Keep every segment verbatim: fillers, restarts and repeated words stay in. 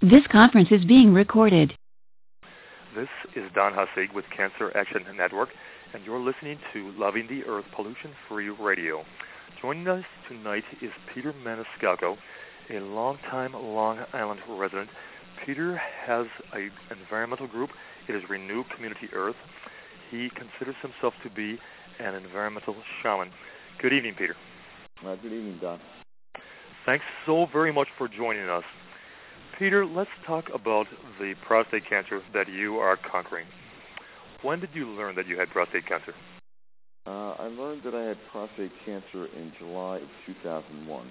This conference is being recorded. This is Don Hussig with Cancer Action Network, and you're listening to Loving the Earth Pollution-Free Radio. Joining us tonight is Peter Maniscalco, a longtime Long Island resident. Peter has an environmental group. It is Renew Community Earth. He considers himself to be an environmental shaman. Good evening, Peter. Uh, good evening, Don. Thanks so very much for joining us. Peter, let's talk about the prostate cancer that you are conquering. When did you learn that you had prostate cancer? Uh, I learned that I had prostate cancer in July of two thousand one.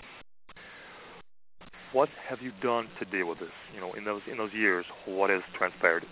What have you done to deal with this? You know, in those in those years, what has transpired?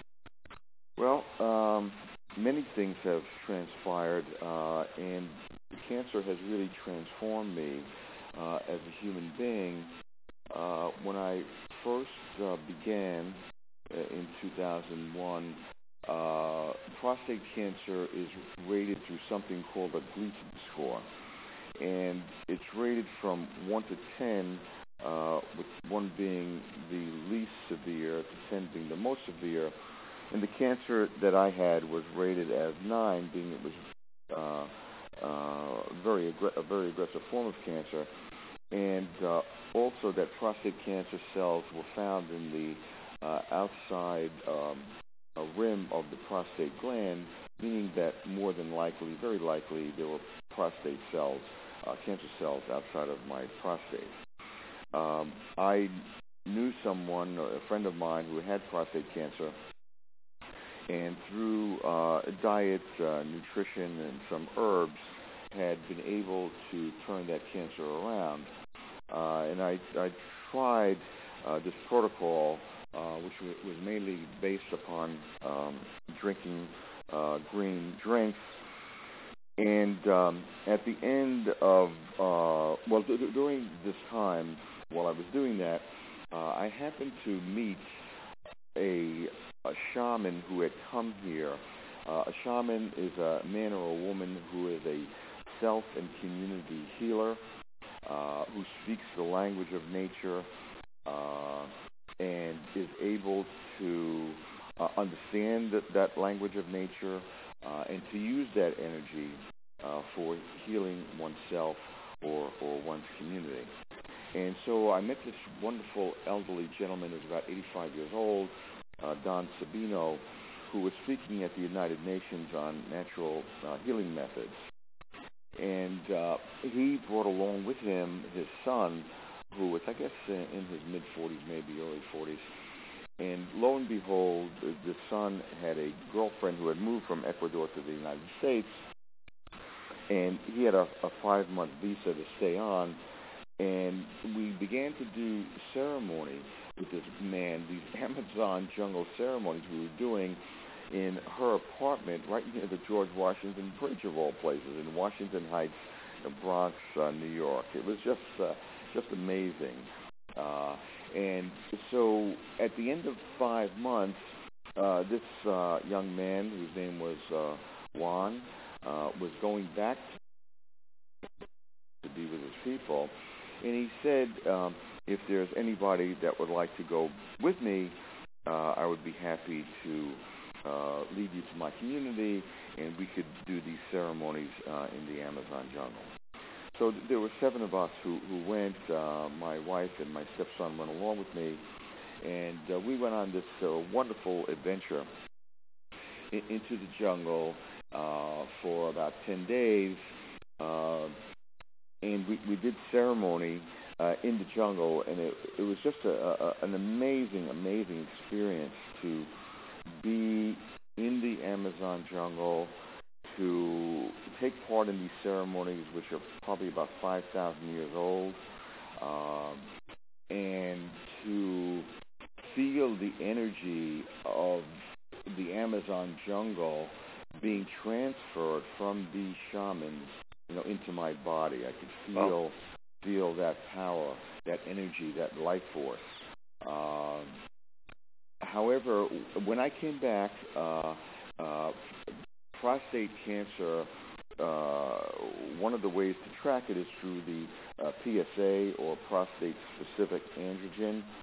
Well, um, many things have transpired, uh, and the cancer has really transformed me uh, as a human being. Uh, when I first uh, began uh, in two thousand one, uh, prostate cancer is rated through something called a Gleason score, and it's rated from one to ten, uh, with one being the least severe to ten being the most severe. And the cancer that I had was rated as nine, being it was uh, uh, very aggr- a very aggressive form of cancer. And uh, also that prostate cancer cells were found in the uh, outside um, uh, rim of the prostate gland, meaning that more than likely, very likely, there were prostate cells, uh, cancer cells outside of my prostate. Um, I knew someone, a friend of mine, who had prostate cancer, and through uh, diet, uh, nutrition, and some herbs, had been able to turn that cancer around. Uh, and I, I tried uh, this protocol, uh, which w- was mainly based upon um, drinking uh, green drinks. And um, at the end of, uh, well, d- d- during this time, while I was doing that, uh, I happened to meet a, a shaman who had come here. Uh, a shaman is a man or a woman who is a self and community healer, uh, who speaks the language of nature uh, and is able to uh, understand that, that language of nature uh, and to use that energy uh, for healing oneself or, or one's community. And so I met this wonderful elderly gentleman who was about eighty-five years old, uh, Don Sabino, who was speaking at the United Nations on natural uh, healing methods. And uh, he brought along with him his son, who was, I guess, in, in his mid-forties, maybe early forties. And lo and behold, the, the son had a girlfriend who had moved from Ecuador to the United States, and he had a, a five-month visa to stay on. And we began to do ceremony with this man, these Amazon jungle ceremonies we were doing in her apartment right near the George Washington Bridge, of all places, in Washington Heights, Bronx, uh, New York. It was just uh, just amazing. Uh, and so at the end of five months, uh, this uh, young man, whose name was uh, Juan, uh, was going back to be with his people. And he said, um, if there's anybody that would like to go with me, uh, I would be happy to Uh, lead you to my community, and we could do these ceremonies uh, in the Amazon jungle. So th- there were seven of us who, who went. Uh, my wife and my stepson went along with me, and uh, we went on this uh, wonderful adventure in- into the jungle uh, for about ten days, uh, and we, we did ceremony uh, in the jungle, and it, it was just a, a, an amazing, amazing experience to be in the Amazon jungle, to take part in these ceremonies, which are probably about five thousand years old, um, and to feel the energy of the Amazon jungle being transferred from these shamans, you know, into my body. I could feel oh. feel that power, that energy, that life force. Um, However, when I came back, uh, uh, prostate cancer, uh, one of the ways to track it is through the uh, P S A, or prostate-specific androgen,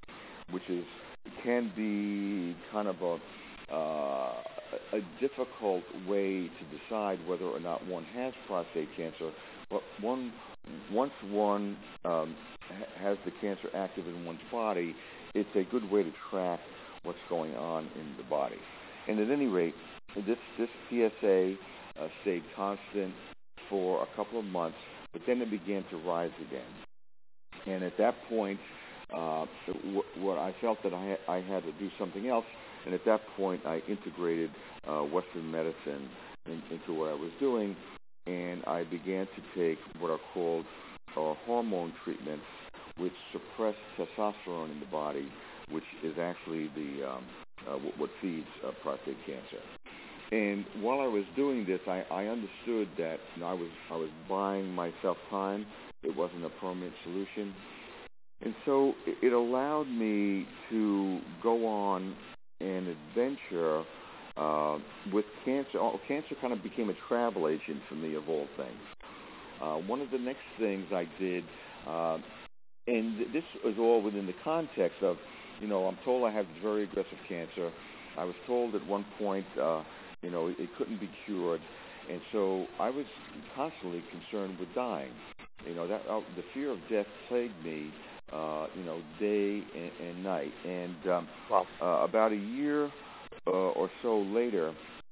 which is can be kind of a uh, a difficult way to decide whether or not one has prostate cancer. But one once one um, ha- has the cancer active in one's body, it's a good way to track what's going on in the body. And at any rate, this this P S A uh, stayed constant for a couple of months, but then it began to rise again. And at that point, uh, w- what I felt that I, ha- I had to do something else, and at that point I integrated uh, Western medicine in, into what I was doing, and I began to take what are called uh, hormone treatments, which suppress testosterone in the body, which is actually the um, uh, what feeds uh, prostate cancer. And while I was doing this, I, I understood that you know, I was I was buying myself time. It wasn't a permanent solution, and so it, it allowed me to go on an adventure uh, with cancer. Oh, cancer kind of became a travel agent for me, of all things. Uh, one of the next things I did, uh, and this was all within the context of, you know, I'm told I have very aggressive cancer. I was told at one point, uh, you know, it couldn't be cured, and so I was constantly concerned with dying. You know, that uh, the fear of death plagued me, uh, you know, day and, and night. And um, Wow. uh, about a year uh, or so later,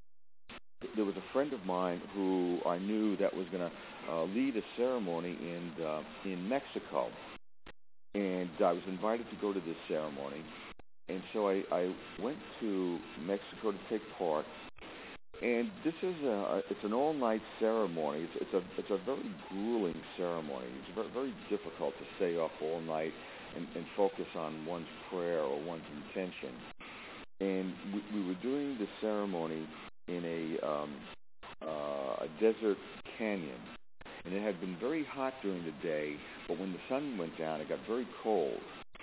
there was a friend of mine who I knew that was going to uh, lead a ceremony in uh, in Mexico, and I was invited to go to this ceremony. And so I, I went to Mexico to take part. And this is a it's an all-night ceremony. It's, it's a it's a very grueling ceremony. It's very, very difficult to stay up all night and, and focus on one's prayer or one's intention. And we, we were doing the ceremony in a um, uh, a desert canyon, and it had been very hot during the day, but when the sun went down, it got very cold.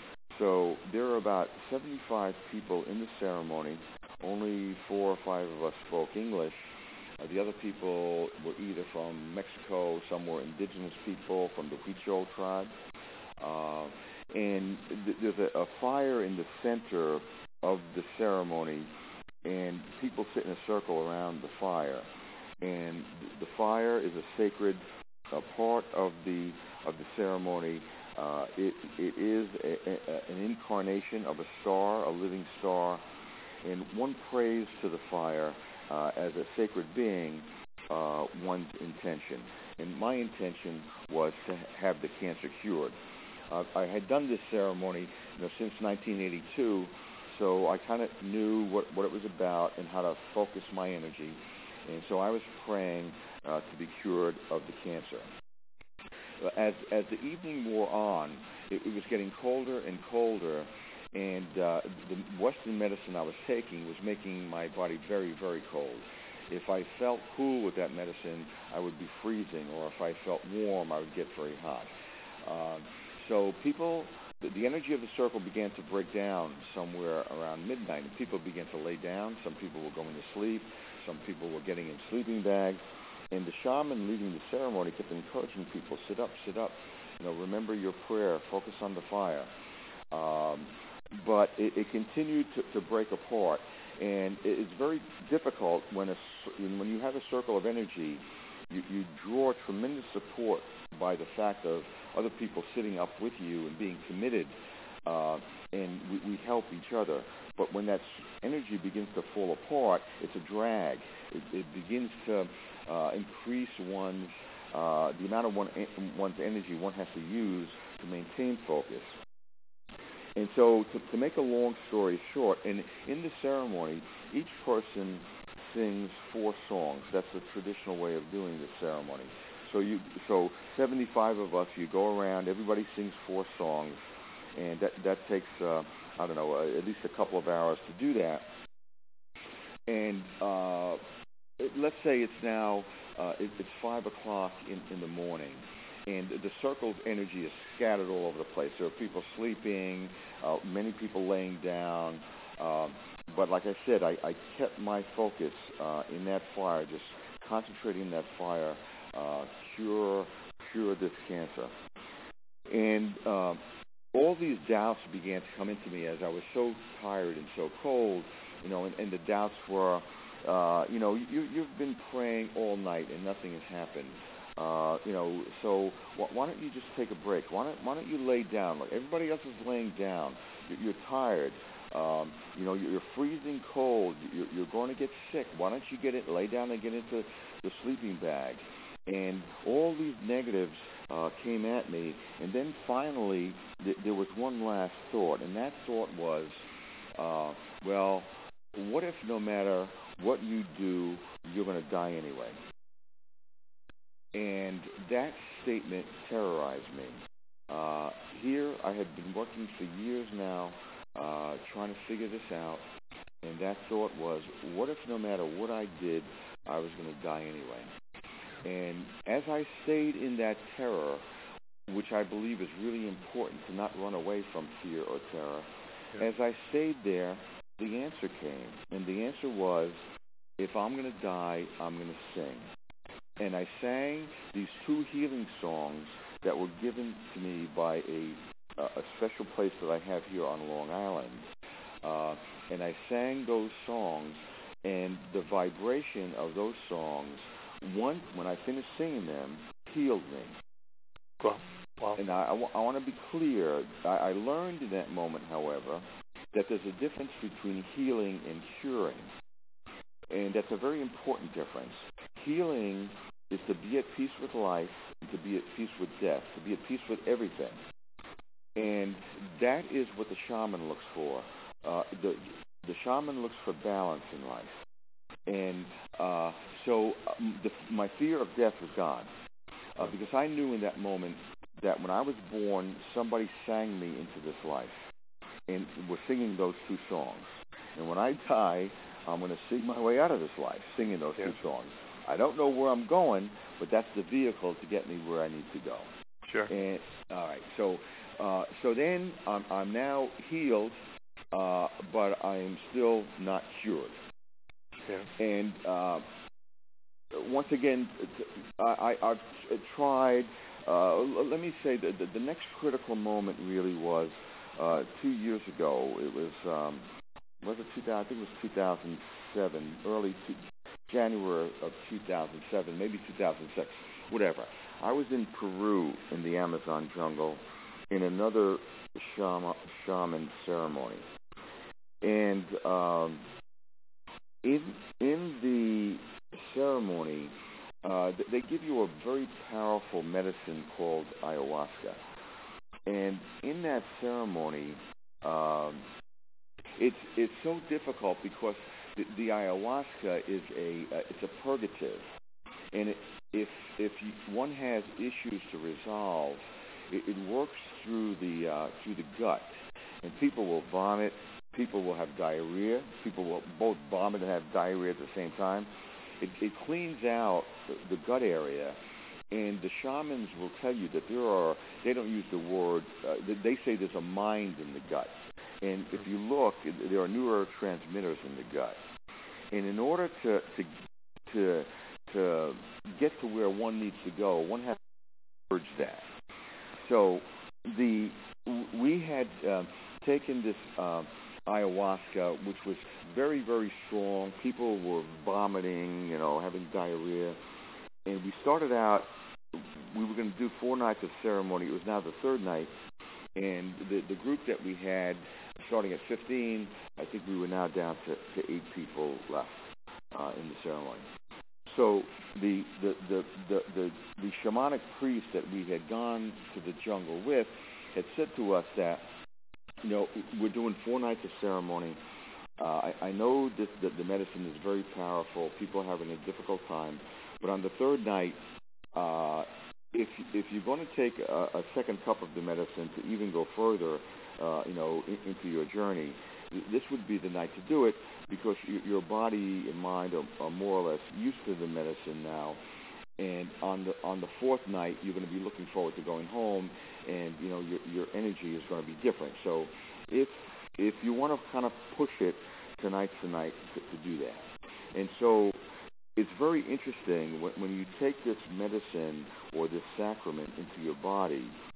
So there were about seventy-five people in the ceremony. Only four or five of us spoke English. Uh, the other people were either from Mexico, some were indigenous people from the Huichol tribe. Uh, and th- there's a, a fire in the center of the ceremony, and people sit in a circle around the fire. And th- the fire is a sacred uh, part of the of the ceremony. Uh, it, it is a, a, an incarnation of a star, a living star. And one prays to the fire uh, as a sacred being uh, one's intention. And my intention was to have the cancer cured. Uh, I had done this ceremony you know, since nineteen eighty-two, so I kind of knew what, what it was about and how to focus my energy. And so I was praying uh, to be cured of the cancer. As, as the evening wore on, it, it was getting colder and colder. And uh, the Western medicine I was taking was making my body very, very cold. If I felt cool with that medicine, I would be freezing, or if I felt warm, I would get very hot. Uh, so people, the, the energy of the circle began to break down somewhere around midnight, and people began to lay down. Some people were going to sleep. Some people were getting in sleeping bags. And the shaman leading the ceremony kept encouraging people, sit up, sit up. You know, remember your prayer. Focus on the fire. Um, But it, it continued to, to break apart, and it's very difficult when a, when you have a circle of energy, you, you draw tremendous support by the fact of other people sitting up with you and being committed, uh, and we, we help each other. But when that energy begins to fall apart, it's a drag. It, it begins to uh, increase one's uh, the amount of one, one's energy one has to use to maintain focus. And so to, to make a long story short, in, in the ceremony, each person sings four songs. That's the traditional way of doing the ceremony. So you, so seventy-five of us, you go around, everybody sings four songs, and that, that takes, uh, I don't know, uh, at least a couple of hours to do that. And uh, it, let's say it's now, uh, it, it's five o'clock in, in the morning. And the circle's energy is scattered all over the place. There are people sleeping, uh, many people laying down. Uh, but like I said, I, I kept my focus uh, in that fire, just concentrating in that fire, uh, cure, cure this cancer. And uh, all these doubts began to come into me as I was so tired and so cold, you know, and, and the doubts were, uh, you know, you, you've been praying all night and nothing has happened. Uh, you know, so wh- why don't you just take a break? Why don't, why don't you lay down? Like everybody else is laying down. You're, you're tired. Um, you know, you're freezing cold. You're, you're going to get sick. Why don't you get it, lay down and get into the sleeping bag? And all these negatives uh, came at me. And then finally, th- there was one last thought, and that thought was, uh, well, what if no matter what you do, you're going to die anyway? And that statement terrorized me. Uh, here, I had been working for years now, uh, trying to figure this out, and that thought was, what if no matter what I did, I was going to die anyway? And as I stayed in that terror, which I believe is really important to not run away from fear or terror, yeah. as I stayed there, the answer came, and the answer was, if I'm going to die, I'm going to sing. And I sang these two healing songs that were given to me by a, a special place that I have here on Long Island. Uh, and I sang those songs, and the vibration of those songs, one, when I finished singing them, healed me. Wow. Wow. And I, I, w- I want to be clear. I, I learned in that moment, however, that there's a difference between healing and curing. And that's a very important difference. Healing is to be at peace with life, and to be at peace with death, to be at peace with everything. And that is what the shaman looks for. Uh, the, the shaman looks for balance in life. And uh, so um, the, my fear of death was gone, uh, because I knew in that moment that when I was born, somebody sang me into this life, and was singing those two songs. And when I die, I'm going to sing my way out of this life, singing those yeah. two songs. I don't know where I'm going, but that's the vehicle to get me where I need to go. Sure. And all right, so uh, so then I'm, I'm now healed, uh, but I am still not cured. Yeah. And uh, once again, I, I, I've tried. Uh, let me say that the, the next critical moment really was uh, two years ago. It was um, was it two thousand? I think it was two thousand seven, early two, January of two thousand seven, maybe two thousand six, whatever. I was in Peru in the Amazon jungle in another shaman, shaman ceremony, and um, in in the ceremony, uh, they give you a very powerful medicine called ayahuasca, and in that ceremony, um, it's it's so difficult because the, the ayahuasca is a uh, it's a purgative, and it, if if you, one has issues to resolve, it, it works through the uh, through the gut, and people will vomit. People will have diarrhea. People will both vomit and have diarrhea at the same time. It, it cleans out the, the gut area, and the shamans will tell you that there are, they don't use the word, uh, they say there's a mind in the gut. And if you look, there are neurotransmitters in the gut. And in order to to to, to get to where one needs to go, one has to purge that. So the we had uh, taken this uh, ayahuasca, which was very, very strong. People were vomiting, you know, having diarrhea. And we started out, we were going to do four nights of ceremony. It was now the third night. And the, the group that we had, starting at fifteen, I think we were now down to, to eight people left uh, in the ceremony. So the the, the, the, the the shamanic priest that we had gone to the jungle with had said to us that, you know, we're doing four nights of ceremony. Uh, I, I know this, that the medicine is very powerful. People are having a difficult time. But on the third night, uh, if if you're going to take a, a second cup of the medicine to even go further, uh, you know, in, into your journey, this would be the night to do it, because your, your body and mind are, are more or less used to the medicine now. And on the on the fourth night, you're going to be looking forward to going home, and you know your your energy is going to be different. So if if you want to kind of push it tonight tonight to, to do that, and so it's very interesting when, when you take this medicine or this sacrament into your body,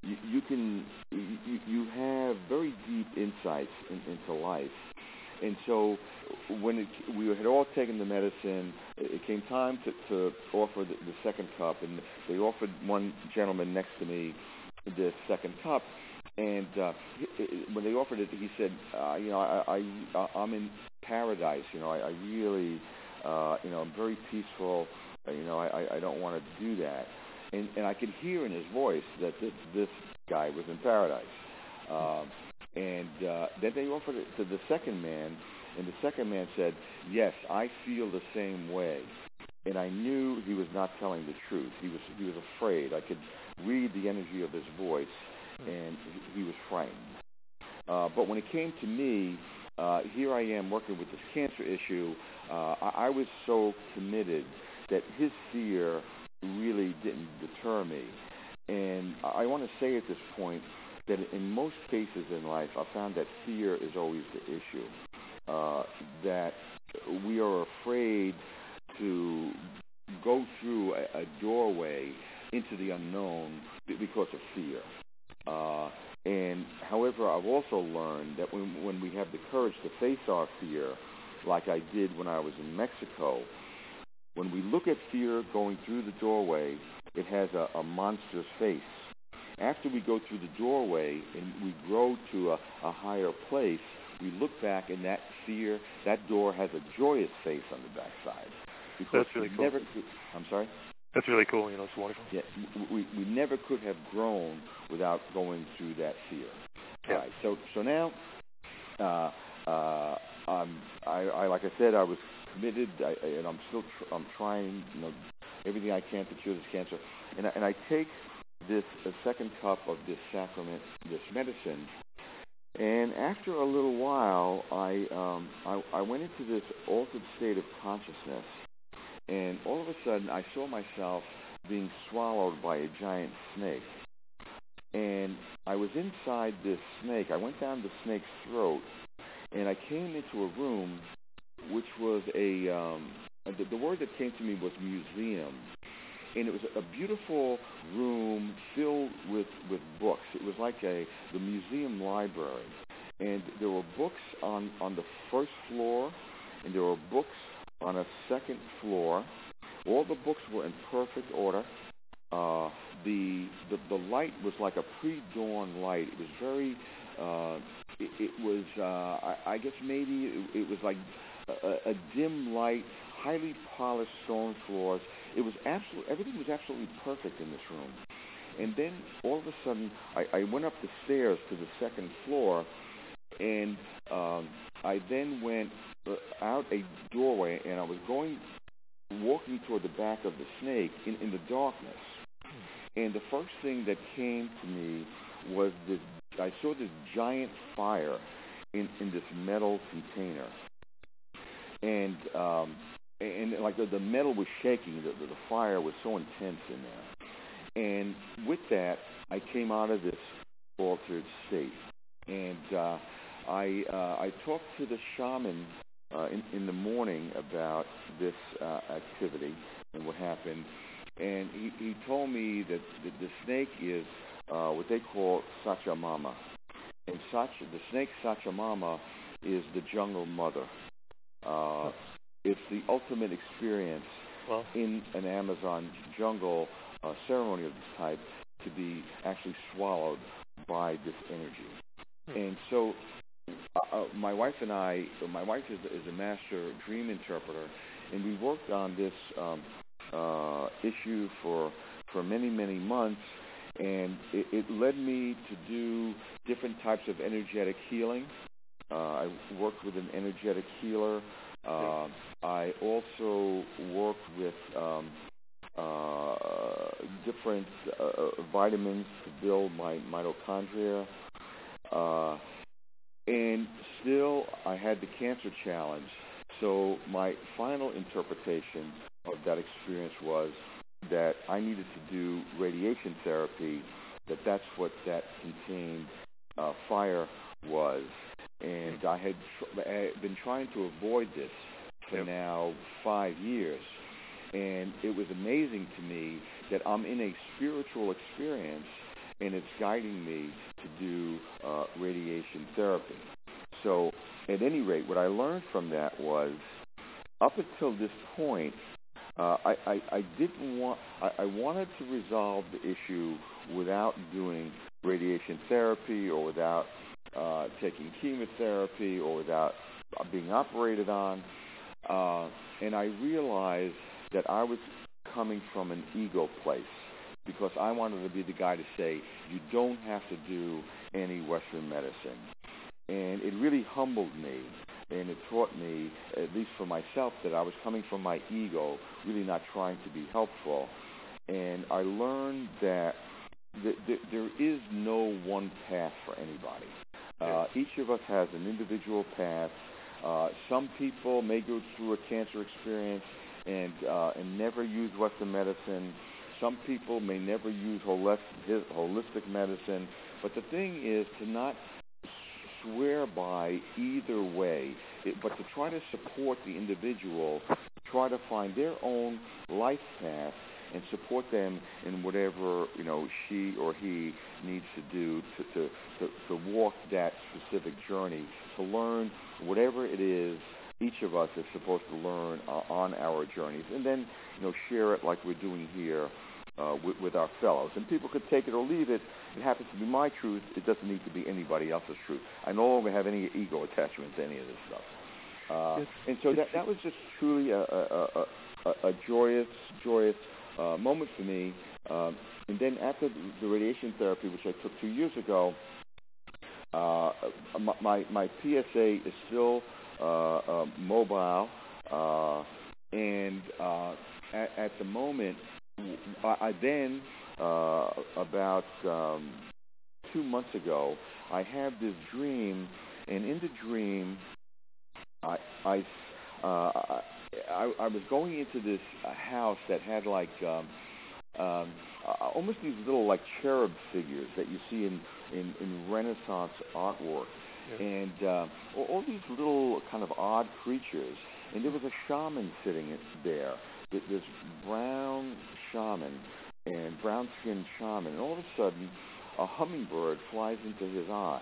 you, you can you, you have very deep insights in, into life. And so when it, we had all taken the medicine, it came time to, to offer the, the second cup, and they offered one gentleman next to me the second cup. And uh, when they offered it, he said, uh, you know, I, I, I'm in paradise. You know, I, I really, uh, you know, I'm very peaceful. You know, I, I don't want to do that. And, and I could hear in his voice that this, this guy was in paradise. Um, and uh, then they offered it to the second man, and the second man said, yes, I feel the same way. And I knew he was not telling the truth. He was he was afraid. I could read the energy of his voice, and he, he was frightened. Uh, but when it came to me, uh, here I am working with this cancer issue. Uh, I, I was so committed that his fear really didn't deter me. And I want to say at this point that in most cases in life, I found that fear is always the issue. Uh, that we are afraid to go through a, a doorway into the unknown because of fear. Uh, and however, I've also learned that when, when we have the courage to face our fear, like I did when I was in Mexico, when we look at fear going through the doorway, it has a, a monstrous face. After we go through the doorway and we grow to a, a higher place, we look back and that fear, that door has a joyous face on the backside. Because That's really we cool. Never, I'm sorry? That's really cool. You know, it's wonderful. Yeah, we, we never could have grown without going through that fear. Yeah. All right, so, so now, uh, uh, um, I, I, like I said, I was committed, I, and I'm still tr- I'm trying, you know, everything I can to cure this cancer. And I, and I take this a second cup of this sacrament, this medicine, and after a little while, I, um, I I went into this altered state of consciousness, and all of a sudden, I saw myself being swallowed by a giant snake. And I was inside this snake. I went down the snake's throat, and I came into a room which was a, um, the, the word that came to me was museum. And it was a beautiful room filled with, with books. It was like a the museum library. And there were books on, on the first floor, and there were books on a second floor. All the books were in perfect order. Uh, the, the the light was like a pre-dawn light. It was very, uh, it, it was, uh, I, I guess maybe it, it was like a, a dim light, highly polished stone floors. It was absolutely, everything was absolutely perfect in this room. And then all of a sudden, I, I went up the stairs to the second floor, and um, I then went out a doorway, and I was going, walking toward the back of the snake in, in the darkness. And the first thing that came to me was this, I saw this giant fire in, in this metal container. And um, and like the, the metal was shaking, the, the fire was so intense in there. And with that, I came out of this altered state. And uh, I uh, I talked to the shaman uh, in, in the morning about this uh, activity and what happened. And he, he told me that the, the snake is uh, what they call Sachamama. And Sacha, the snake Sachamama is the jungle mother. Uh, it's the ultimate experience well, in an Amazon jungle uh, ceremony of this type to be actually swallowed by this energy. Hmm. And so uh, my wife and I, my wife is, is a master dream interpreter, and we worked on this um, uh, issue for for many, many months, and it, it led me to do different types of energetic healing. Uh, I worked with an energetic healer. Uh, I also worked with um, uh, different uh, vitamins to build my mitochondria. Uh, and still, I had the cancer challenge. So my final interpretation of that experience was that I needed to do radiation therapy, that that's what that contained uh, fire was. And I had, tr- I had been trying to avoid this for yep. now five years. And it was amazing to me that I'm in a spiritual experience, and it's guiding me to do uh, radiation therapy. So at any rate, what I learned from that was, up until this point, uh, I, I, I didn't want, I, I wanted to resolve the issue without doing radiation therapy or without uh, taking chemotherapy or without being operated on. Uh, and I realized that I was coming from an ego place, because I wanted to be the guy to say, you don't have to do any Western medicine. And it really humbled me, and it taught me, at least for myself, that I was coming from my ego, really not trying to be helpful. And I learned that th- th- there is no one path for anybody. Uh, each of us has an individual path. Uh, some people may go through a cancer experience and uh, and never use Western medicine. Some people may never use holistic, holistic medicine. But the thing is to not swear by either way, it, but to try to support the individual, try to find their own life path and support them in whatever, you know, she or he needs to do to, to, to, to walk that specific journey, to learn whatever it is each of us is supposed to learn uh, on our journeys, and then, you know, share it like we're doing here uh, with, with our fellows. And people could take it or leave it. It happens to be my truth. It doesn't need to be anybody else's truth. I no longer have any ego attachment to any of this stuff. Uh, and so that that was just truly a, a, a, a joyous, joyous uh, moment for me. Um, and then after the radiation therapy, which I took two years ago, uh, my, my P S A is still uh, uh, mobile. Uh, and uh, at, at the moment, I, I then, uh, about um, two months ago, I had this dream, and in the dream, I I, uh, I I was going into this house that had like um, um, almost these little like cherub figures that you see in, in, in Renaissance artwork, yeah. and uh, all, all these little kind of odd creatures. And there was a shaman sitting there, this brown shaman and brown-skinned shaman. And all of a sudden, a hummingbird flies into his eye.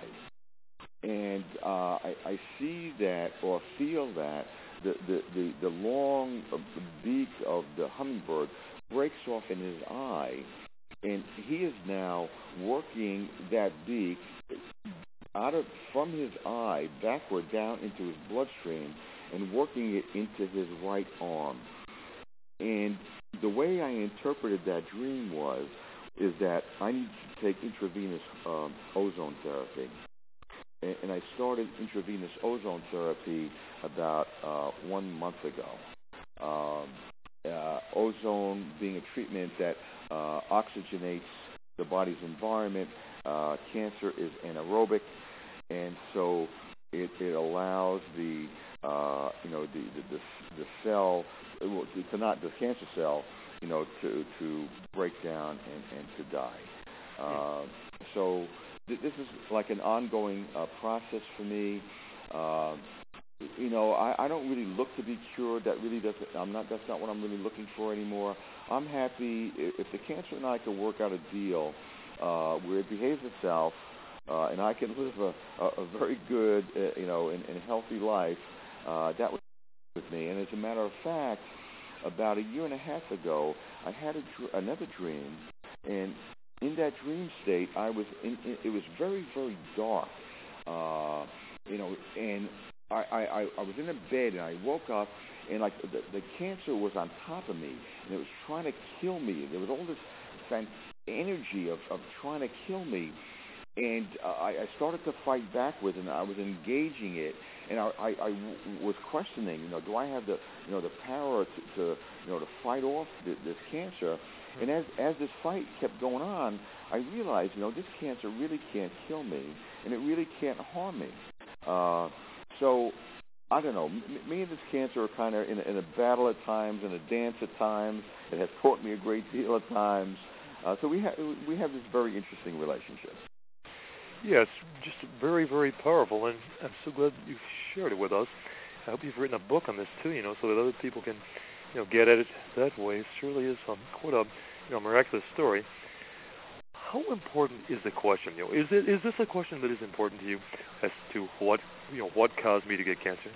And uh, I, I see that or feel that the, the, the, the long uh, beak of the hummingbird breaks off in his eye, and he is now working that beak out of from his eye backward down into his bloodstream and working it into his right arm. And the way I interpreted that dream was is that I need to take intravenous um, ozone therapy. And I started intravenous ozone therapy about uh, one month ago. Um, uh, ozone being a treatment that uh, oxygenates the body's environment. Uh, cancer is anaerobic, and so it, it allows the uh, you know the the, the, the cell to not the cancer cell you know to to break down and, and to die. Uh, so. This is like an ongoing uh, process for me. Uh, you know, I, I don't really look to be cured. That really doesn't. I'm not. That's not what I'm really looking for anymore. I'm happy if the cancer and I can work out a deal uh, where it behaves itself, uh, and I can live a, a, a very good, uh, you know, and, and healthy life. Uh, that was with me. And as a matter of fact, about a year and a half ago, I had a dr- another dream, and in that dream state, I was in, in, it was very, very dark, uh, you know, and I, I, I was in a bed, and I woke up, and like the, the cancer was on top of me, and it was trying to kill me. There was all this fan- energy of, of trying to kill me, and uh, I, I started to fight back with it, and I was engaging it, and I, I, I w- was questioning, you know, do I have the, you know, the power to, to you know, to fight off th- this cancer? And as as this fight kept going on, I realized, you know, this cancer really can't kill me, and it really can't harm me. Uh, so, I don't know. M- me and this cancer are kind of in, in a battle at times, and a dance at times. It has taught me a great deal at times. Uh, so we have we have this very interesting relationship. Yeah, it's just very, very powerful, and I'm so glad you've shared it with us. I hope you've written a book on this too, you know, so that other people can, you know, get at it that way. It surely is um, quite a, you know, miraculous story. how important is the question? You know, is it is this a question that is important to you as to what you know what caused me to get cancer?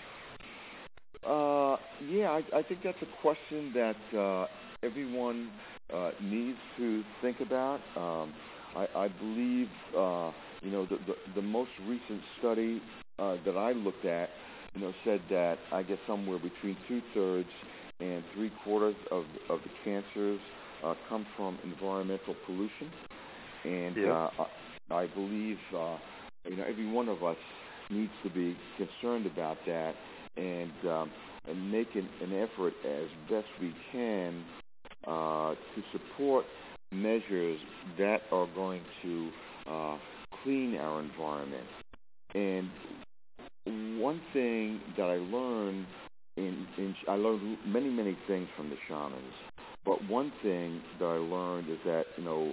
Uh, yeah, I, I think that's a question that uh, everyone uh, needs to think about. Um, I, I believe, uh, you know, the, the, the most recent study uh, that I looked at, you know, said that I guess somewhere between two-thirds and three-quarters of, of the cancers uh, come from environmental pollution. And yeah. uh, I, I believe, uh, you know, every one of us needs to be concerned about that and, um, and make an, an effort as best we can uh, to support measures that are going to uh, clean our environment. And one thing that I learned, in, in I learned many, many things from the shamans, but one thing that I learned is that, you know,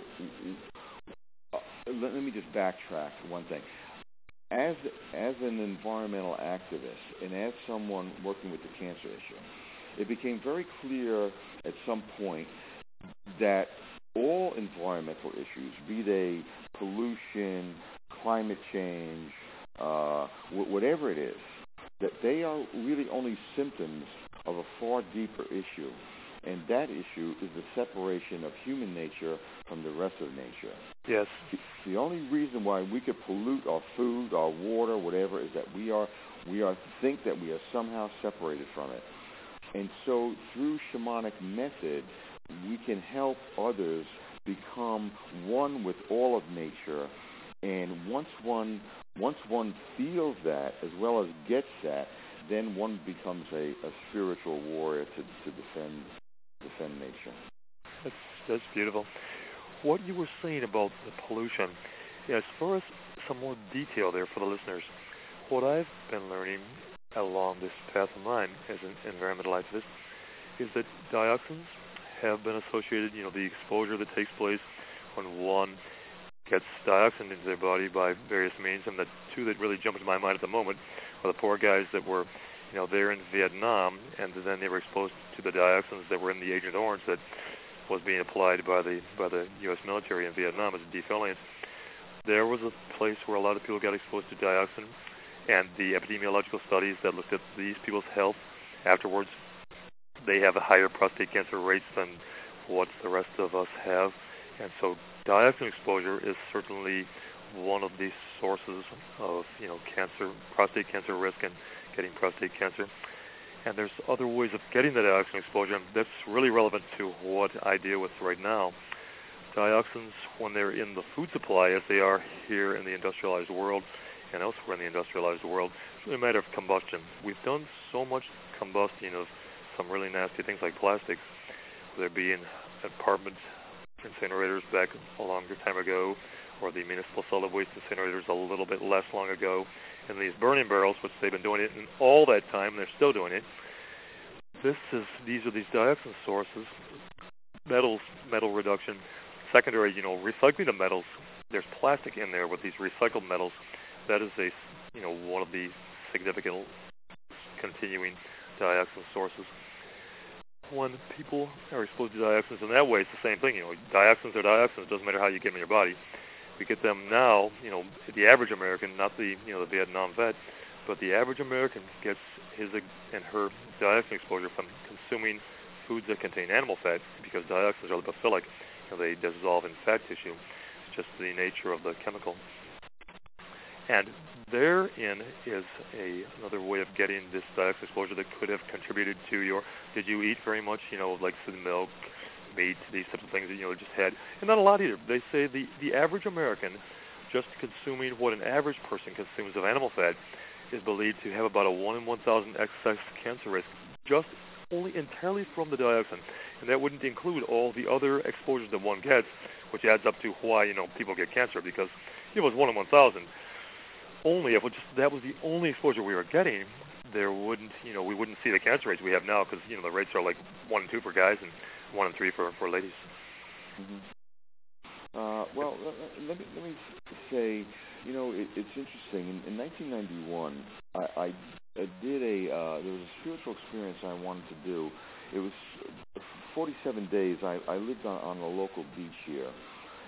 uh, let, let me just backtrack one thing. As as an environmental activist and as someone working with the cancer issue, it became very clear at some point that all environmental issues, be they pollution, climate change, uh, w- whatever it is, that they are really only symptoms of a far deeper issue. And that issue is the separation of human nature from the rest of nature. Yes. The only reason why we could pollute our food, our water, whatever, is that we are we are think that we are somehow separated from it. And so through shamanic method, we can help others become one with all of nature. And once one once one feels that as well as gets that, then one becomes a, a spiritual warrior to, to defend defend nature. That's that's beautiful. What you were saying about the pollution, as far as some more detail there for the listeners, what I've been learning along this path of mine as an environmental activist is that dioxins have been associated, you know, the exposure that takes place when one gets dioxin into their body by various means, and the two that really jump into my mind at the moment are the poor guys that were, you know, there in Vietnam, and then they were exposed to the dioxins that were in the Agent Orange that was being applied by the by the U S military in Vietnam as defoliants. There was a place where a lot of people got exposed to dioxin, and the epidemiological studies that looked at these people's health afterwards, they have a higher prostate cancer rates than what the rest of us have. And so dioxin exposure is certainly one of the sources of, you know, cancer, prostate cancer risk and getting prostate cancer. And there's other ways of getting the dioxin exposure, and that's really relevant to what I deal with right now. Dioxins, when they're in the food supply, as they are here in the industrialized world and elsewhere in the industrialized world, it's really a matter of combustion. We've done so much combusting of some really nasty things like plastics, whether it be in apartment incinerators back a longer time ago, or the municipal solid waste incinerators a little bit less long ago, and these burning barrels, which they've been doing it in all that time, and they're still doing it. This is these are these dioxin sources, metals, metal reduction, secondary, you know, recycling of metals. There's plastic in there with these recycled metals. That is a, you know, one of the significant continuing dioxin sources. When people are exposed to dioxins in that way, it's the same thing. You know, dioxins are dioxins. It doesn't matter how you get them in your body. We get them now, you know, the average American, not the, you know, the Vietnam vet, but the average American gets his and her dioxin exposure from consuming foods that contain animal fat, because dioxins are lipophilic. You know, they dissolve in fat tissue. It's just the nature of the chemical. And therein is a, another way of getting this dioxin exposure that could have contributed to your, did you eat very much, you know, like some milk, meat, these types of things that, you know, just had, and not a lot either. They say the, the average American, just consuming what an average person consumes of animal fat, is believed to have about a one in one thousand excess cancer risk, just only entirely from the dioxin. And that wouldn't include all the other exposures that one gets, which adds up to why, you know, people get cancer, because if it was one in one thousand, only if it just, that was the only exposure we were getting, there wouldn't, you know, we wouldn't see the cancer rates we have now, because, you know, the rates are like one and two for guys and one and three for, for ladies. Mm-hmm. Uh, well, let me let me say, you know, it, it's interesting. In, in nineteen ninety-one, I, I, I did a uh, there was a spiritual experience I wanted to do. It was forty-seven days. I, I lived on, on a local beach here,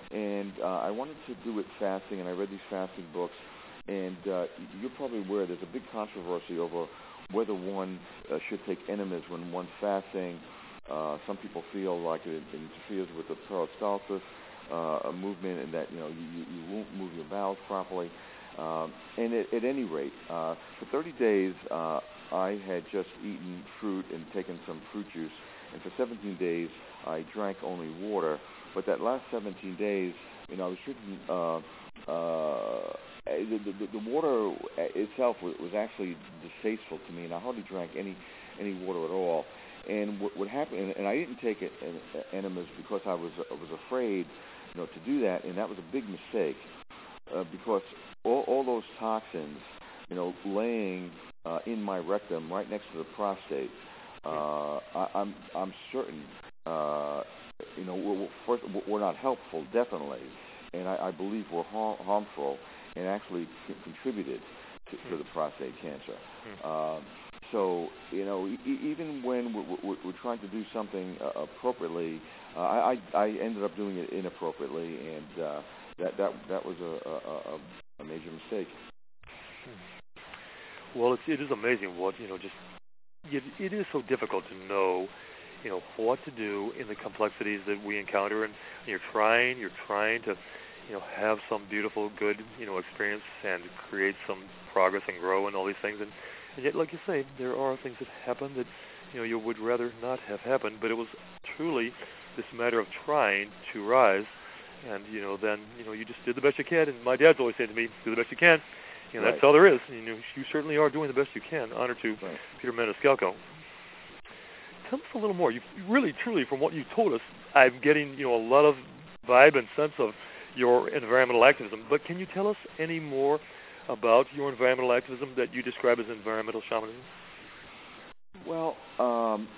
And uh, I wanted to do it fasting, and I read these fasting books. And uh, you're probably aware there's a big controversy over whether one uh, should take enemas when one's fasting. Uh, some people feel like it interferes with the peristalsis uh, movement, and that you know you, you won't move your bowels properly. Um, and at, at any rate, uh, for thirty days, uh, I had just eaten fruit and taken some fruit juice. And for seventeen days, I drank only water. But that last seventeen days, you know, I was drinking. Uh, uh, the, the, the water itself was, was actually distasteful to me, and I hardly drank any any water at all. And what, what happened, and, and I didn't take it, en- enemas because I was I was afraid, you know, to do that, and that was a big mistake uh, because all, all those toxins, you know, laying uh, in my rectum right next to the prostate, uh, I, I'm I'm certain, uh, you know, we're, first, we're not helpful, definitely, and I, I believe we're har- harmful and actually c- contributed to, to the prostate cancer. Um, So, you know, e- even when we're, we're trying to do something uh, appropriately, uh, I, I ended up doing it inappropriately, and uh, that that that was a, a, a major mistake. Well, it's, it is amazing what, you know, just, it, it is so difficult to know, you know, what to do in the complexities that we encounter, and you're trying, you're trying to, you know, have some beautiful, good, you know, experience and create some progress and grow and all these things, and And yet, like you say, there are things that happen that, you know, you would rather not have happened, but it was truly this matter of trying to rise, and, you know, then, you know, you just did the best you can, and my dad's always saying to me, do the best you can. You know, right. That's all there is. You know, you certainly are doing the best you can. Honor to right. Peter Maniscalco. Tell us a little more. You really, truly, from what you told us, I'm getting, you know, a lot of vibe and sense of your environmental activism, but can you tell us any more about your environmental activism that you describe as environmental shamanism? Well, um,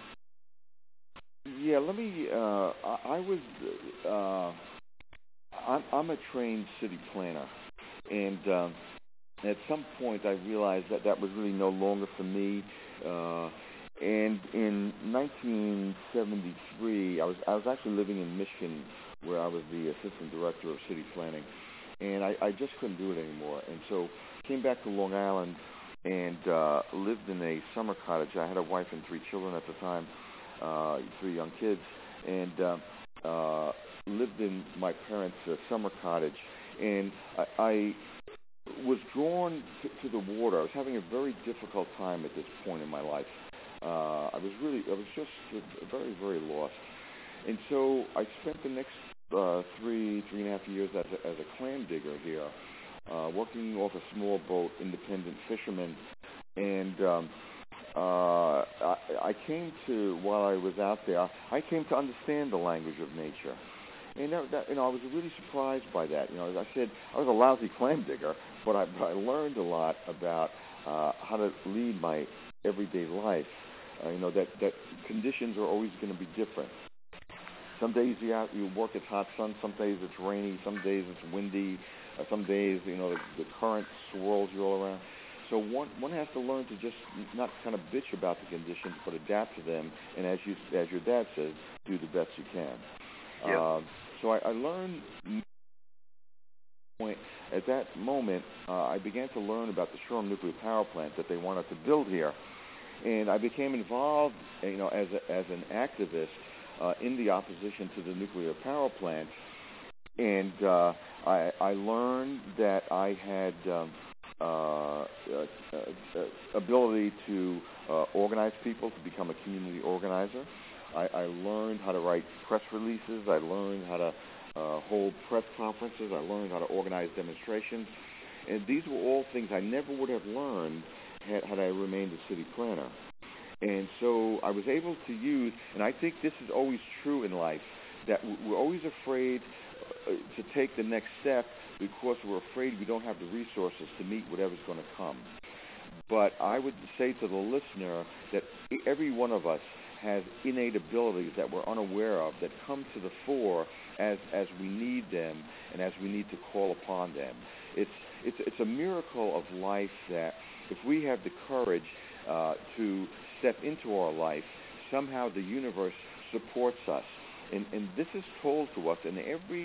yeah, let me, uh, I, I was, uh, I'm, I'm a trained city planner, and um, at some point I realized that that was really no longer for me, uh, and in nineteen seventy-three, I was, I was actually living in Michigan, where I was the assistant director of city planning, and I, I just couldn't do it anymore, and so came back to Long Island and uh, lived in a summer cottage. I had a wife and three children at the time, uh, three young kids, and uh, uh, lived in my parents' uh, summer cottage. And I, I was drawn to, to the water. I was having a very difficult time at this point in my life. Uh, I was really, I was just very, very lost. And so I spent the next uh, three, three and a half years as a, as a clam digger here, Uh, working off a small boat, independent fisherman, and um, uh, I, I came to, while I was out there, I came to understand the language of nature, and that, that, you know, I was really surprised by that. You know, as I said, I was a lousy clam digger, but I, but I learned a lot about uh, how to lead my everyday life. Uh, you know, that that conditions are always going to be different. Some days you out, you work, it's hot sun. Some days it's rainy. Some days it's windy. Uh, some days, you know, the, the current swirls you all around. So one one has to learn to just not kind of bitch about the conditions, but adapt to them. And as you, as your dad says, do the best you can. Yeah. Uh, so I, I learned. At that moment, uh, I began to learn about the Shoreham nuclear power plant that they wanted to build here, and I became involved, you know, as a, as an activist uh, in the opposition to the nuclear power plant. And uh, I, I learned that I had um, uh, uh, uh, ability to uh, organize people, to become a community organizer. I, I learned how to write press releases. I learned how to uh, hold press conferences. I learned how to organize demonstrations. And these were all things I never would have learned had, had I remained a city planner. And so I was able to use, and I think this is always true in life, that we're always afraid to take the next step because we're afraid we don't have the resources to meet whatever's going to come. But I would say to the listener that every one of us has innate abilities that we're unaware of that come to the fore as as we need them and as we need to call upon them. It's it's it's a miracle of life that if we have the courage uh, to step into our life, somehow the universe supports us. And, and this is told to us in every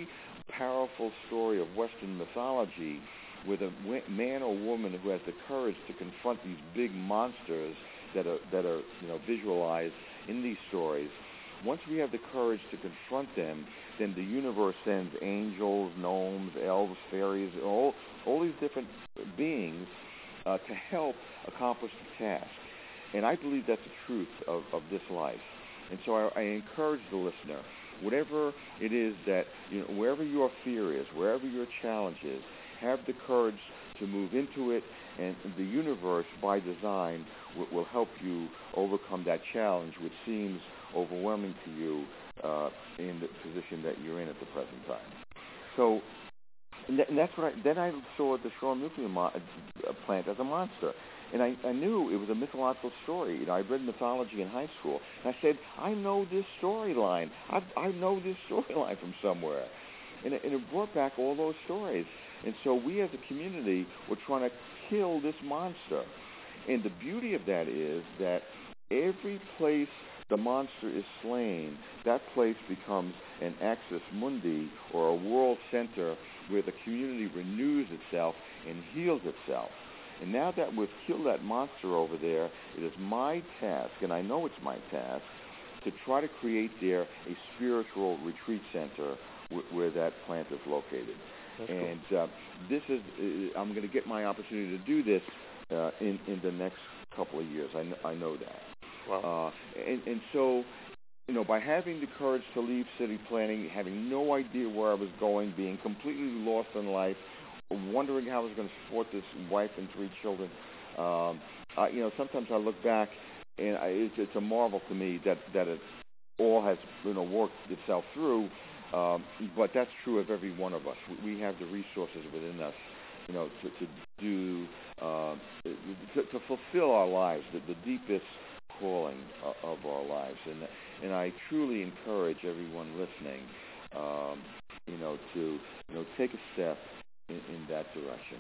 powerful story of Western mythology with a man or woman who has the courage to confront these big monsters that are that are you know visualized in these stories. Once we have the courage to confront them, then the universe sends angels, gnomes, elves, fairies, all all these different beings uh, to help accomplish the task. And I believe that's the truth of, of this life. And so I, I encourage the listener, whatever it is that, you know, wherever your fear is, wherever your challenge is, have the courage to move into it, and the universe, by design, will, will help you overcome that challenge, which seems overwhelming to you uh, in the position that you're in at the present time. So, and, th- and that's what I, then I saw the Shroom nuclear mo- plant as a monster. And I, I knew it was a mythological story. You know, I read mythology in high school. And I said, I know this storyline. I, I know this storyline from somewhere. And it, and it brought back all those stories. And so we as a community were trying to kill this monster. And the beauty of that is that every place the monster is slain, that place becomes an axis mundi, or a world center where the community renews itself and heals itself. And now that we've killed that monster over there, it is my task, and I know it's my task, to try to create there a spiritual retreat center w- where that plant is located. That's and cool. uh, this is, uh, I'm going to get my opportunity to do this uh, in, in the next couple of years. I, kn- I know that. Wow. Uh, and, and so, you know, by having the courage to leave city planning, having no idea where I was going, being completely lost in life, wondering how I was going to support this wife and three children, um, I, you know, sometimes I look back and I, it's, it's a marvel to me that, that it all has, you know, worked itself through. Um, but that's true of every one of us. We, we have the resources within us, you know, to, to do, uh, to, to fulfill our lives, the, the deepest calling of, of our lives. And and I truly encourage everyone listening, um, you know, to you know take a step in, in that direction.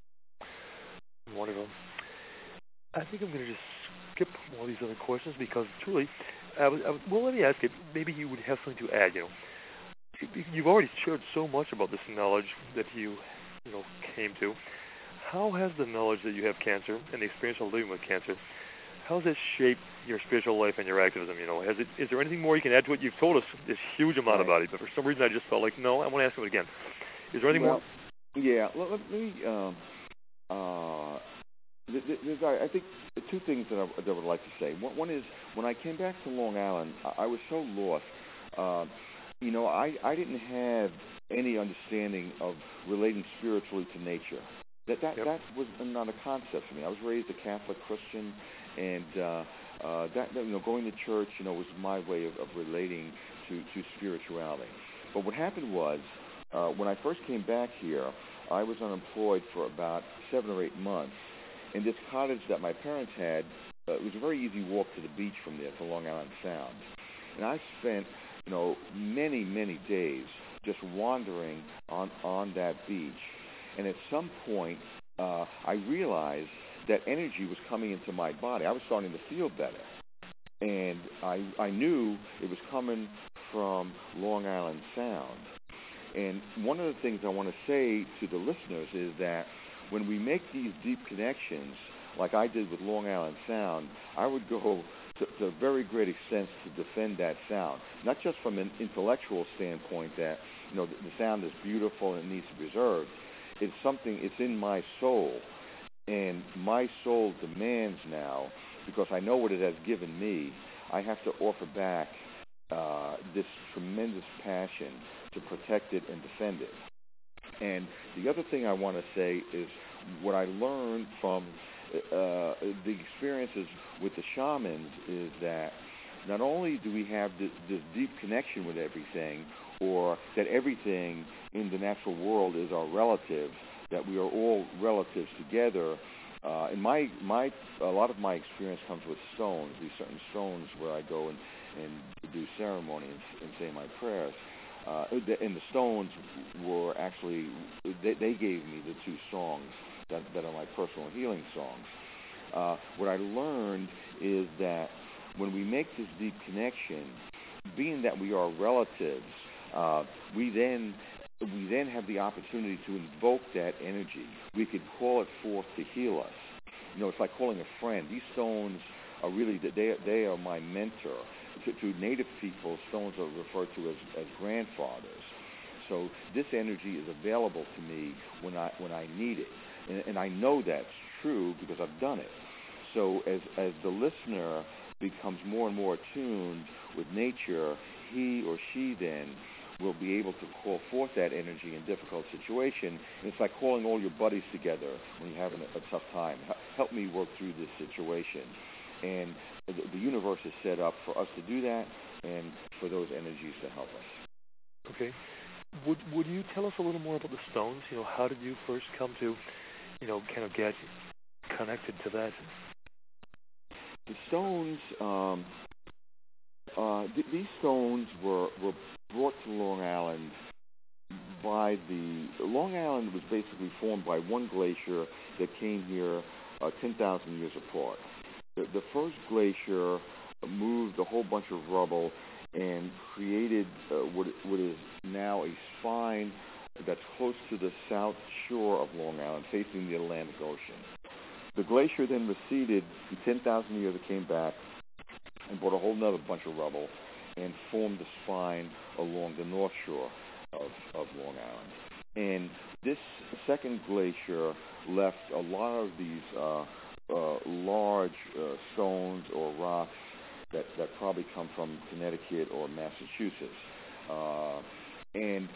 Wonderful. I think I'm going to just skip all these other questions because truly, I was, I was, well, let me ask you. Maybe you would have something to add. You know, you've already shared so much about this knowledge that you, you know, came to. How has the knowledge that you have cancer and the experience of living with cancer, how has it shaped your spiritual life and your activism? You know, has it? Is there anything more you can add to it? You've told us this huge amount Right. about it, but for some reason I just felt like, no, I want to ask you again. Is there anything well, more? Yeah. Let, let me. Um, uh, there's, I think, two things that I, that I would like to say. One, one is when I came back to Long Island, I, I was so lost. Uh, you know, I, I didn't have any understanding of relating spiritually to nature. That that Yep. that was not a concept for me. I was raised a Catholic Christian, and uh, uh, that you know, going to church, you know, was my way of, of relating to, to spirituality. But what happened was, uh, when I first came back here, I was unemployed for about seven or eight months, and this cottage that my parents had, uh, it was a very easy walk to the beach from there to Long Island Sound, and I spent, you know, many many days just wandering on on that beach. And at some point, uh, I realized that energy was coming into my body. I was starting to feel better. And I, I knew it was coming from Long Island Sound. And one of the things I want to say to the listeners is that when we make these deep connections, like I did with Long Island Sound, I would go to, to very great extents to defend that sound, not just from an intellectual standpoint that, you know, the, the sound is beautiful and it needs to be preserved. It's something, it's in my soul, and my soul demands now, because I know what it has given me, I have to offer back uh, this tremendous passion to protect it and defend it. And the other thing I want to say is what I learned from uh, the experiences with the shamans is that not only do we have this, this deep connection with everything, or that everything in the natural world is our relative, that we are all relatives together. Uh, and my, my, a lot of my experience comes with stones, these certain stones where I go and, and do ceremony and, and say my prayers. Uh, and the stones were actually, they, they gave me the two songs that, that are my personal healing songs. Uh, what I learned is that when we make this deep connection, being that we are relatives, uh, we then we then have the opportunity to invoke that energy. We could call it forth to heal us. You know, it's like calling a friend. These stones are really, they, they are my mentor. To, to Native people, stones are referred to as, as grandfathers. So this energy is available to me when I when I need it. And, and I know that's true because I've done it. So as, as the listener becomes more and more attuned with nature, he or she then will be able to call forth that energy in difficult situation. And it's like calling all your buddies together when you're having a, a tough time. Help me work through this situation. And the, the universe is set up for us to do that and for those energies to help us. Okay. Would would you tell us a little more about the stones? You know, how did you first come to, you know, kind of get connected to that? The stones, um, uh, th- these stones were, were brought to Long Island by the... Long Island was basically formed by one glacier that came here uh, ten thousand years apart. The, the first glacier moved a whole bunch of rubble and created uh, what, what is now a spine that's close to the south shore of Long Island, facing the Atlantic Ocean. The glacier then receded. In ten thousand years, it came back and brought a whole other bunch of rubble and formed the spine along the north shore of, of Long Island. And this second glacier left a lot of these uh, uh, large uh, stones or rocks that, that probably come from Connecticut or Massachusetts. Uh, and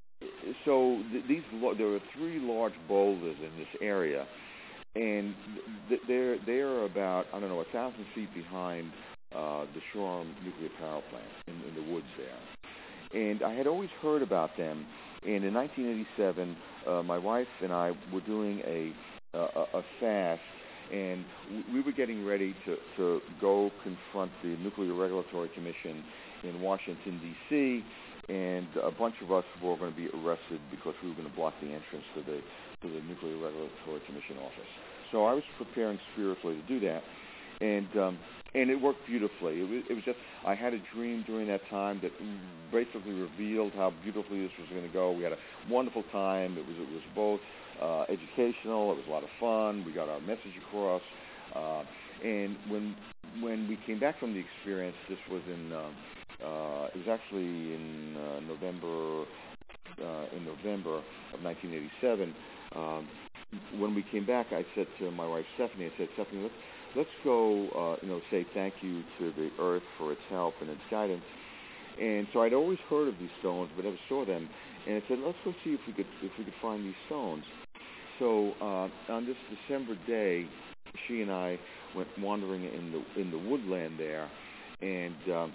so th- these there are three large boulders in this area. And they're, they're about, I don't know, a thousand feet behind uh, the Shoreham nuclear power plant in, in the woods there. And I had always heard about them. And in nineteen eighty-seven, uh, my wife and I were doing a, a, a fast, and we were getting ready to, to go confront the Nuclear Regulatory Commission in Washington, D C, and a bunch of us were going to be arrested because we were going to block the entrance to the to the Nuclear Regulatory Commission office. So I was preparing spiritually to do that, and um, and it worked beautifully. It was, it was just, I had a dream during that time that basically revealed how beautifully this was going to go. We had a wonderful time. It was it was both uh, educational. It was a lot of fun. We got our message across. Uh, and when when we came back from the experience, this was in um, uh, it was actually in uh, November uh, in November of nineteen eighty-seven. Um, when we came back, I said to my wife Stephanie, I said, Stephanie, let's let's go, uh, you know, say thank you to the earth for its help and its guidance. And so I'd always heard of these stones, but never saw them. And I said, let's go see if we could if we could find these stones. So uh, on this December day, she and I went wandering in the in the woodland there, and um,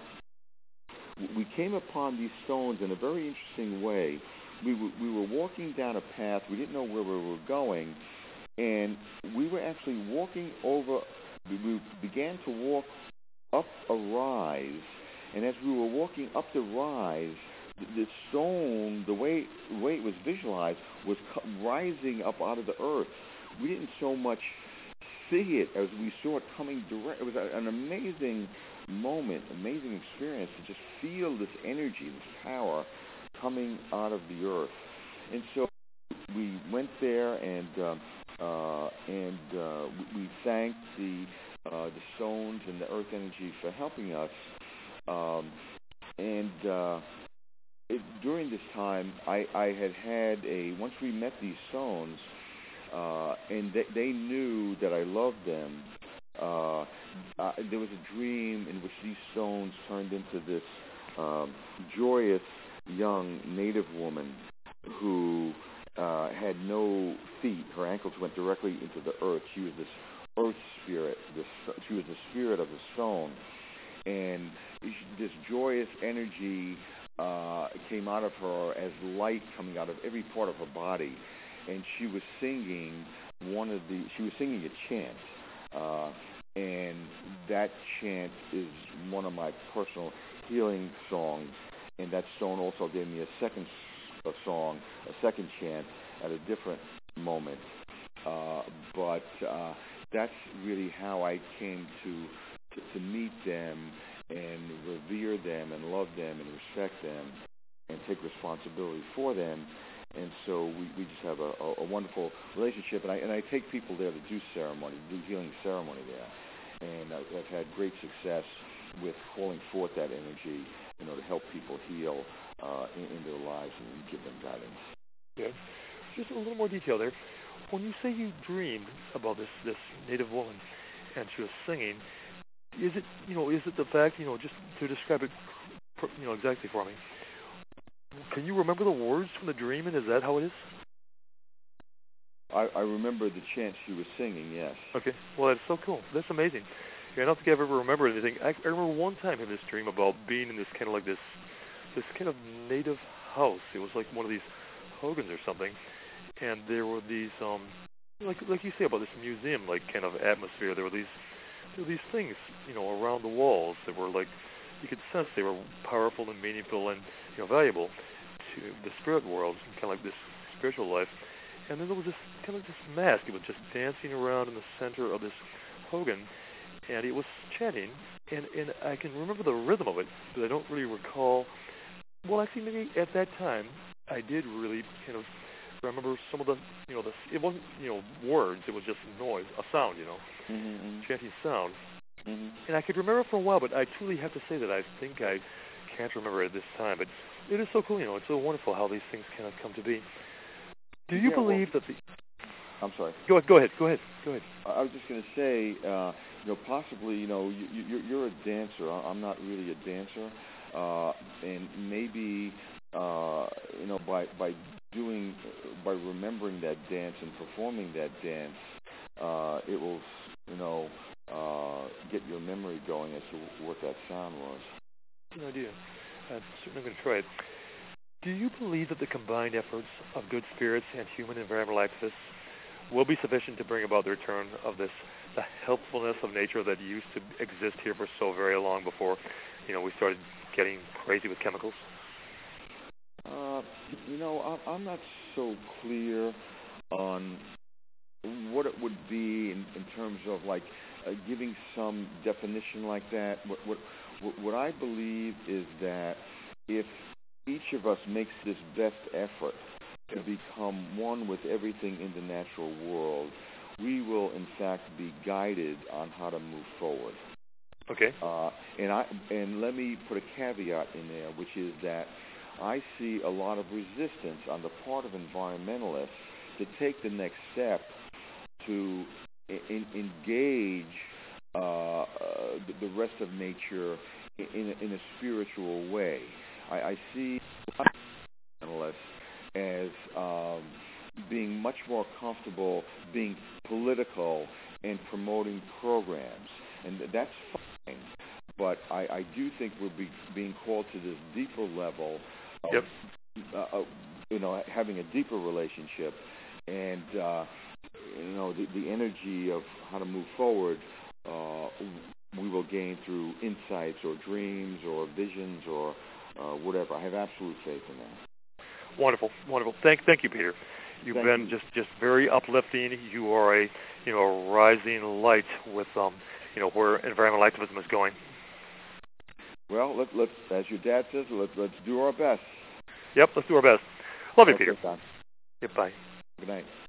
we came upon these stones in a very interesting way. We were, we were walking down a path. We didn't know where we were going, and we were actually walking over. We began to walk up a rise, and as we were walking up the rise, the stone, the way the way it was visualized, was rising up out of the earth. We didn't so much see it as we saw it coming direct. It was an amazing moment, amazing experience to just feel this energy, this power coming out of the earth. And so we went there, and uh, uh, and uh, we, we thanked the uh, the stones and the earth energy for helping us. Um, and uh, it, during this time, I, I had had a once we met these stones, uh, and they, they knew that I loved them. Uh, uh, there was a dream in which these stones turned into this um, joyous young native woman who uh, had no feet. Her ankles went directly into the earth. She was this earth spirit. This, she was the spirit of the stone. And this joyous energy uh, came out of her as light coming out of every part of her body. And she was singing one of the, she was singing a chant. Uh, and that chant is one of my personal healing songs. And that stone also gave me a second a song, a second chant at a different moment. Uh, but uh, that's really how I came to, to to meet them and revere them and love them and respect them. and take responsibility for them. And so we, we just have a, a, a wonderful relationship. And I and I take people there to do ceremony, do healing ceremony there. And I've, I've had great success with calling forth that energy, you know, to help people heal uh, in, in their lives and give them guidance. Yeah. Just a little more detail there. When you say you dreamed about this, this native woman and she was singing, is it, you know, is it the fact, you know, just to describe it, you know, exactly for me, can you remember the words from the dream, and is that how it is? I, I remember the chant she was singing, yes. Okay. Well, that's so cool. That's amazing. Yeah, I don't think I've ever remembered anything. I, I remember one time having this dream about being in this kind of like this, this kind of native house. It was like one of these hogans or something, and there were these, um, like like you say about this museum, like kind of atmosphere. There were these, there were these things, you know, around the walls that were like, you could sense they were powerful and meaningful and, you know, valuable to the spirit world, kind of like this spiritual life. And then there was this kind of this mask. It was just dancing around in the center of this hogan, and it was chanting. And and I can remember the rhythm of it, but I don't really recall. Well, actually, maybe at that time I did really kind of remember some of the, you know, the, it wasn't, you know, words. It was just noise, a sound, you know, mm-hmm. chanting sound. Mm-hmm. And I could remember for a while, but I truly have to say that I think I can't remember at this time. But it is so cool, you know, it's so wonderful how these things kind of come to be. Do you yeah, believe well, that the... I'm sorry. Go ahead, go ahead, go ahead, go ahead. I was just going to say, uh, you know, possibly, you know, you, you, you're a dancer. I'm not really a dancer. Uh, and maybe, uh, you know, by by doing, by remembering that dance and performing that dance, uh, it will, you know, uh, get your memory going as to what that sound was. Good idea. I'm certainly going to try it. Do you believe that the combined efforts of good spirits and human environmental activists will be sufficient to bring about the return of this, the helpfulness of nature that used to exist here for so very long before, you know, we started getting crazy with chemicals? Uh, you know, I'm not so clear on what it would be in, in terms of like uh, giving some definition like that. What, what what I believe is that if each of us makes this best effort to become one with everything in the natural world, we will in fact be guided on how to move forward. Okay. Uh, and I and let me put a caveat in there, which is that I see a lot of resistance on the part of environmentalists to take the next step to in, engage uh, uh, the, the rest of nature in, in, a, in a spiritual way. I, I see environmentalists as um, being much more comfortable being political and promoting programs, and that's fine. But I, I do think we're be, being called to this deeper level of, yep. uh, uh, you know, having a deeper relationship, and uh, you know, the, the energy of how to move forward. Uh, we will gain through insights or dreams or visions or uh, whatever. I have absolute faith in that. Wonderful, wonderful. Thank, thank you, Peter. You've Thank been you. just, just very uplifting. You are a, you know, a rising light with, um, you know, where environmental activism is going. Well, let, let's, as your dad says, let, let's do our best. Yep, let's do our best. Love you, Okay, Peter. Don. Yep, bye. Good night.